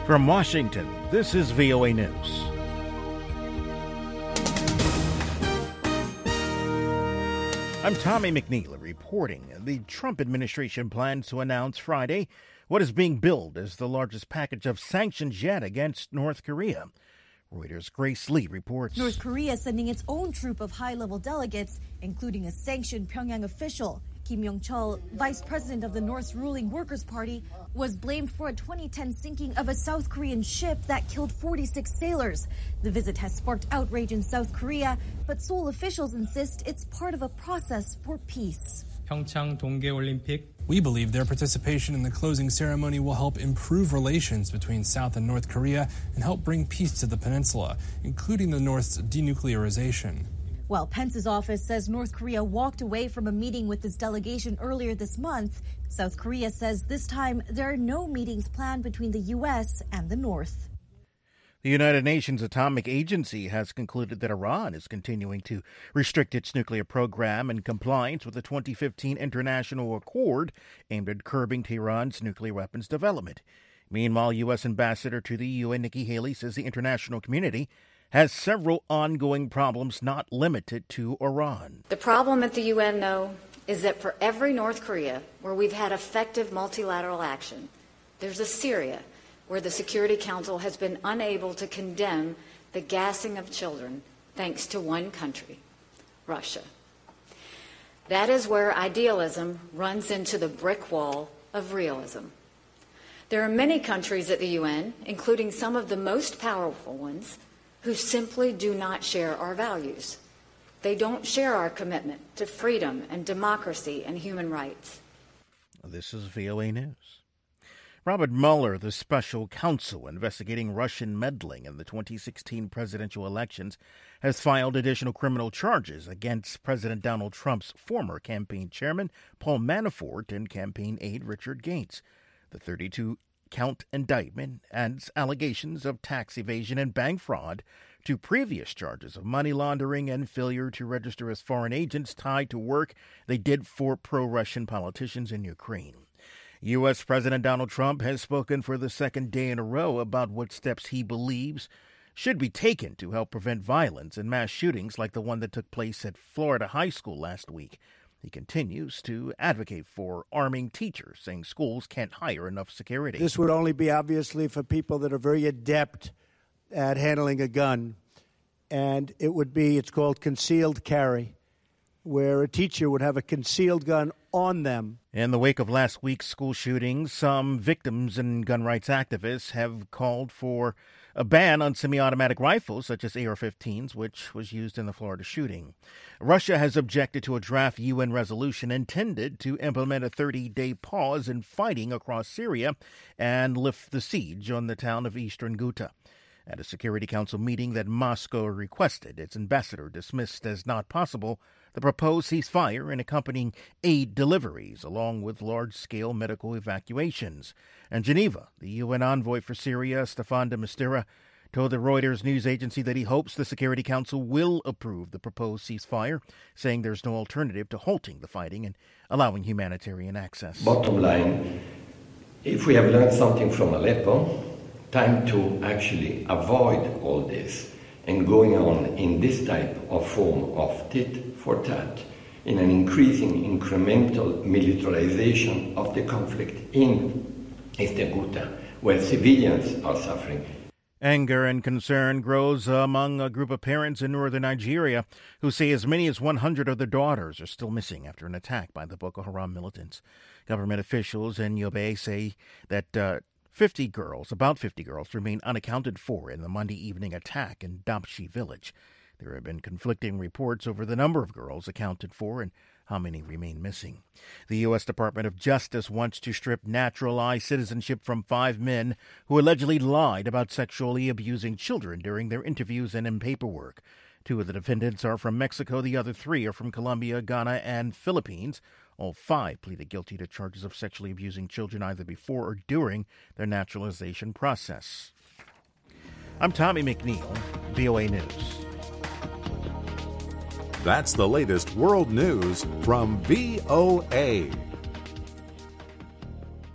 From Washington, this is VOA News. I'm Tommy McNeil reporting. The Trump administration plans to announce Friday what is being billed as the largest package of sanctions yet against North Korea. Reuters' Grace Lee reports. North Korea sending its own troop of high-level delegates, including a sanctioned Pyongyang official. Kim Yong-chol, vice president of the North's ruling Workers' Party, was blamed for a 2010 sinking of a South Korean ship that killed 46 sailors. The visit has sparked outrage in South Korea, but Seoul officials insist it's part of a process for peace. 평창 동계올림픽. We believe their participation in the closing ceremony will help improve relations between South and North Korea and help bring peace to the peninsula, including the North's denuclearization. While Pence's office says North Korea walked away from a meeting with this delegation earlier this month, South Korea says this time there are no meetings planned between the U.S. and the North. The United Nations Atomic Agency has concluded that Iran is continuing to restrict its nuclear program in compliance with the 2015 international accord aimed at curbing Tehran's nuclear weapons development. Meanwhile, U.S. Ambassador to the UN Nikki Haley says the international community has several ongoing problems not limited to Iran. The problem at the UN, though, is that for every North Korea where we've had effective multilateral action, there's a Syria where the Security Council has been unable to condemn the gassing of children thanks to one country, Russia. That is where idealism runs into the brick wall of realism. There are many countries at the UN, including some of the most powerful ones, who simply do not share our values. They don't share our commitment to freedom and democracy and human rights. This is VOA News. Robert Mueller, the special counsel investigating Russian meddling in the 2016 presidential elections, has filed additional criminal charges against President Donald Trump's former campaign chairman, Paul Manafort, and campaign aide Richard Gates. The 32-count indictment adds allegations of tax evasion and bank fraud to previous charges of money laundering and failure to register as foreign agents tied to work they did for pro-Russian politicians in Ukraine. U.S. President Donald Trump has spoken for the second day in a row about what steps he believes should be taken to help prevent violence and mass shootings like the one that took place at Florida High School last week. He continues to advocate for arming teachers, saying schools can't hire enough security. This would only be obviously for people that are very adept at handling a gun. And it's called concealed carry, where a teacher would have a concealed gun on them. In the wake of last week's school shootings, some victims and gun rights activists have called for a ban on semi-automatic rifles such as AR-15s, which was used in the Florida shooting. Russia has objected to a draft UN resolution intended to implement a 30-day pause in fighting across Syria and lift the siege on the town of eastern Ghouta. At a Security Council meeting that Moscow requested, its ambassador dismissed as not possible the proposed ceasefire and accompanying aid deliveries, along with large-scale medical evacuations. And Geneva, the UN envoy for Syria, Staffan de Mistura, told the Reuters news agency that he hopes the Security Council will approve the proposed ceasefire, saying there's no alternative to halting the fighting and allowing humanitarian access. Bottom line, if we have learned something from Aleppo, time to actually avoid all this and going on in this type of form of tit for tat in an increasing incremental militarization of the conflict in Eastern Ghouta, where civilians are suffering. Anger and concern grows among a group of parents in northern Nigeria who say as many as 100 of their daughters are still missing after an attack by the Boko Haram militants. Government officials in Yobe say that about 50 girls remain unaccounted for in the Monday evening attack in Dapchi village. There have been conflicting reports over the number of girls accounted for and how many remain missing. The U.S. Department of Justice wants to strip naturalized citizenship from 5 men who allegedly lied about sexually abusing children during their interviews and in paperwork. 2 of the defendants are from Mexico. The other 3 are from Colombia, Ghana, and Philippines. All 5 pleaded guilty to charges of sexually abusing children either before or during their naturalization process. I'm Tommy McNeil, VOA News. That's the latest world news from VOA.